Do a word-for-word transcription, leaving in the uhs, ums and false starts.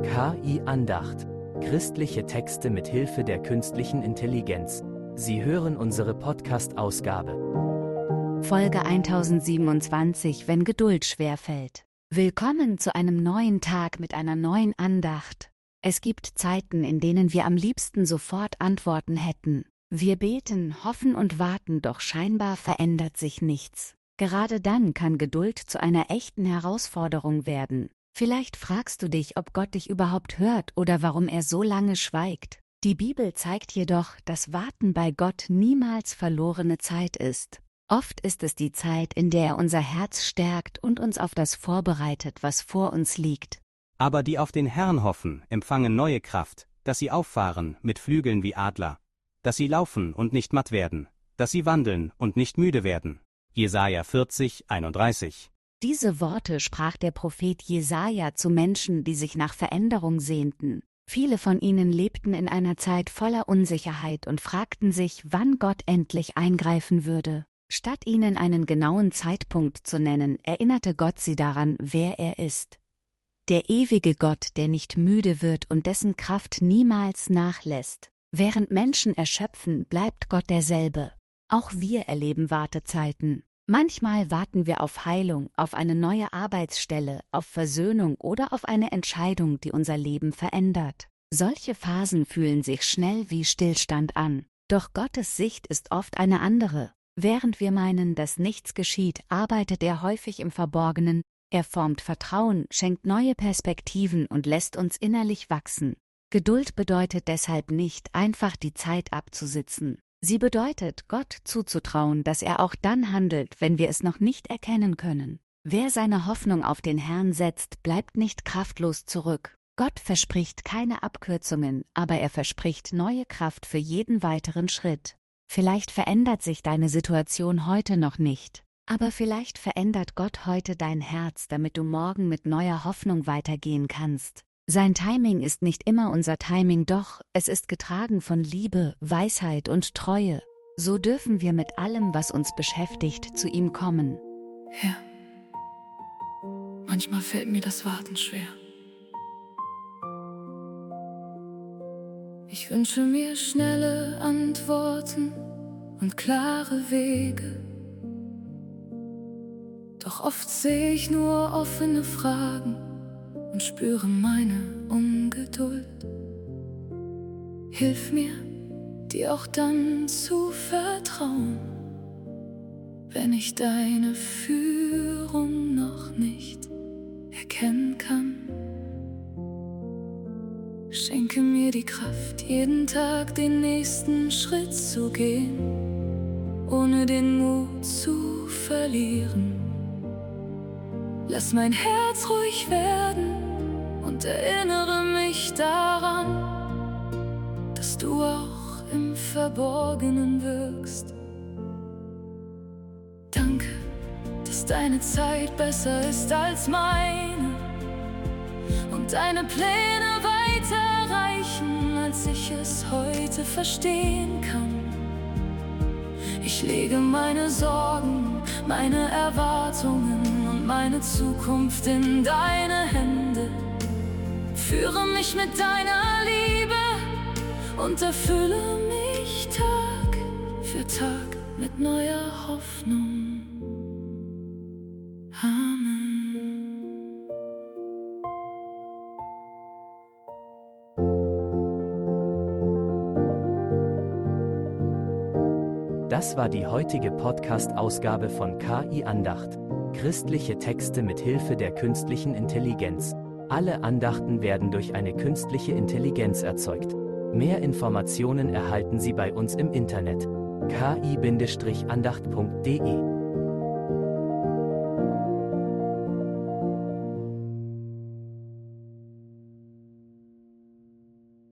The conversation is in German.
K I-Andacht. Christliche Texte mit Hilfe der künstlichen Intelligenz. Sie hören unsere Podcast-Ausgabe. Folge tausendsiebenundzwanzig, wenn Geduld schwerfällt. Willkommen zu einem neuen Tag mit einer neuen Andacht. Es gibt Zeiten, in denen wir am liebsten sofort Antworten hätten. Wir beten, hoffen und warten, doch scheinbar verändert sich nichts. Gerade dann kann Geduld zu einer echten Herausforderung werden. Vielleicht fragst du dich, ob Gott dich überhaupt hört oder warum er so lange schweigt. Die Bibel zeigt jedoch, dass Warten bei Gott niemals verlorene Zeit ist. Oft ist es die Zeit, in der er unser Herz stärkt und uns auf das vorbereitet, was vor uns liegt. Aber die auf den Herrn hoffen, empfangen neue Kraft, dass sie auffahren mit Flügeln wie Adler, dass sie laufen und nicht matt werden, dass sie wandeln und nicht müde werden. Jesaja vierzig, einunddreißig. Diese Worte sprach der Prophet Jesaja zu Menschen, die sich nach Veränderung sehnten. Viele von ihnen lebten in einer Zeit voller Unsicherheit und fragten sich, wann Gott endlich eingreifen würde. Statt ihnen einen genauen Zeitpunkt zu nennen, erinnerte Gott sie daran, wer er ist. Der ewige Gott, der nicht müde wird und dessen Kraft niemals nachlässt. Während Menschen erschöpfen, bleibt Gott derselbe. Auch wir erleben Wartezeiten. Manchmal warten wir auf Heilung, auf eine neue Arbeitsstelle, auf Versöhnung oder auf eine Entscheidung, die unser Leben verändert. Solche Phasen fühlen sich schnell wie Stillstand an. Doch Gottes Sicht ist oft eine andere. Während wir meinen, dass nichts geschieht, arbeitet er häufig im Verborgenen. Er formt Vertrauen, schenkt neue Perspektiven und lässt uns innerlich wachsen. Geduld bedeutet deshalb nicht, einfach die Zeit abzusitzen. Sie bedeutet, Gott zuzutrauen, dass er auch dann handelt, wenn wir es noch nicht erkennen können. Wer seine Hoffnung auf den Herrn setzt, bleibt nicht kraftlos zurück. Gott verspricht keine Abkürzungen, aber er verspricht neue Kraft für jeden weiteren Schritt. Vielleicht verändert sich deine Situation heute noch nicht, aber vielleicht verändert Gott heute dein Herz, damit du morgen mit neuer Hoffnung weitergehen kannst. Sein Timing ist nicht immer unser Timing, doch es ist getragen von Liebe, Weisheit und Treue. So dürfen wir mit allem, was uns beschäftigt, zu ihm kommen. Herr, manchmal fällt mir das Warten schwer. Ich wünsche mir schnelle Antworten und klare Wege. Doch oft sehe ich nur offene Fragen und spüre meine Ungeduld. Hilf mir, dir auch dann zu vertrauen, wenn ich deine Führung noch nicht erkennen kann. Schenke mir die Kraft, jeden Tag den nächsten Schritt zu gehen, ohne den Mut zu verlieren. Lass mein Herz ruhig werden und erinnere mich daran, dass du auch im Verborgenen wirkst. Danke, dass deine Zeit besser ist als meine und deine Pläne weiter reichen, als ich es heute verstehen kann. Ich lege meine Sorgen, meine Erwartungen und meine Zukunft in deine Hände. Führe mich mit deiner Liebe und erfülle mich Tag für Tag mit neuer Hoffnung. Amen. Das war die heutige Podcast-Ausgabe von K I-Andacht. Christliche Texte mit Hilfe der künstlichen Intelligenz. Alle Andachten werden durch eine künstliche Intelligenz erzeugt. Mehr Informationen erhalten Sie bei uns im Internet. k i Bindestrich andacht punkt de